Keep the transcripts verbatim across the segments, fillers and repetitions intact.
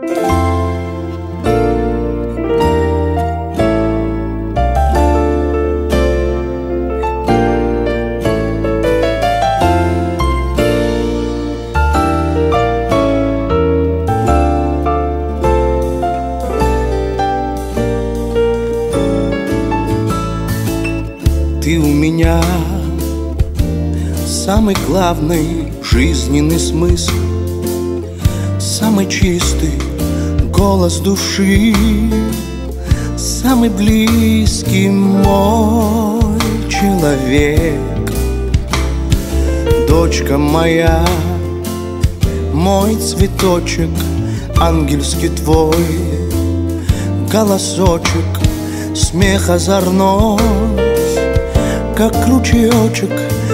Ты у меня самый главный жизненный смысл, самый чистый голос души, самый близкий мой человек. Дочка моя, мой цветочек, ангельский твой голосочек, смех озорной, как ручеечек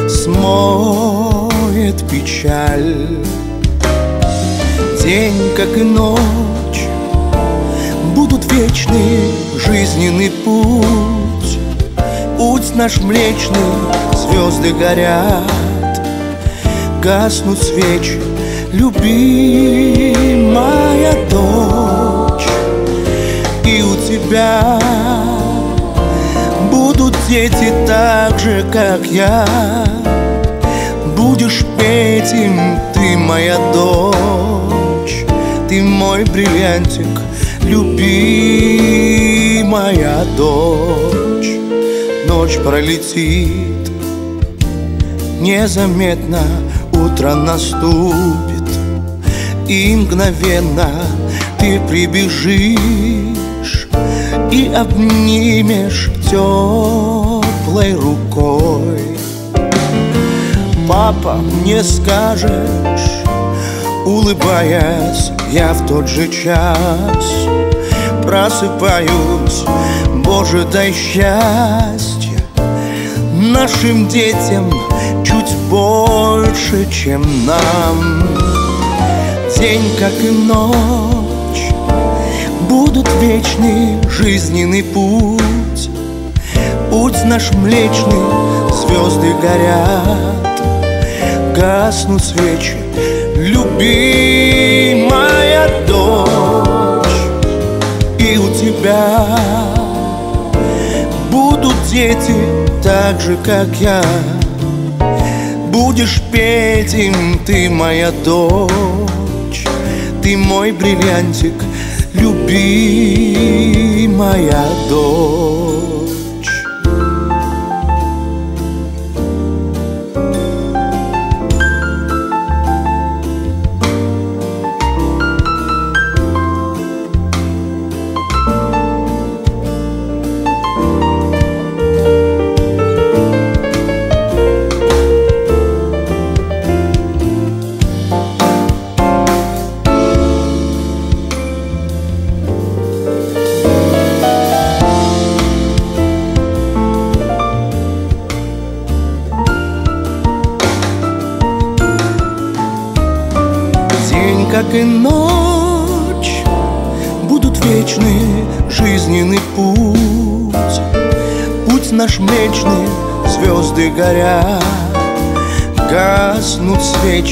смоет печаль. День, как и ночь, будут вечный жизненный путь. Путь наш млечный, звезды горят, гаснут свечи, любимая дочь. И у тебя будут дети так же, как я. Будешь петь им, ты моя дочь, ты мой бриллиантик, любимая дочь. Ночь пролетит незаметно, утро наступит, и мгновенно ты прибежишь и обнимешь теплой рукой. Папа, мне скажешь, улыбаясь, я в тот же час просыпаюсь. Боже, дай счастья нашим детям чуть больше, чем нам. День, как и ночь, будут вечный жизненный путь. Путь наш млечный, звезды горят, гаснут свечи, любимая дочь. И у тебя будут дети так же, как я. Будешь петь им, ты моя дочь, ты мой бриллиантик, любимая дочь. Как и ночь, будут вечный жизненный путь. Путь наш млечный, звезды горят, гаснут свечи,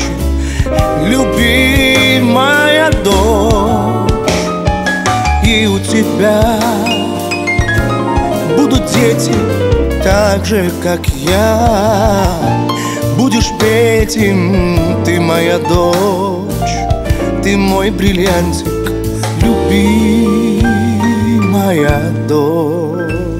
любимая дочь. И у тебя будут дети так же, как я. Будешь петь им, ты моя дочь, ты мой бриллиантик, любимая дочь.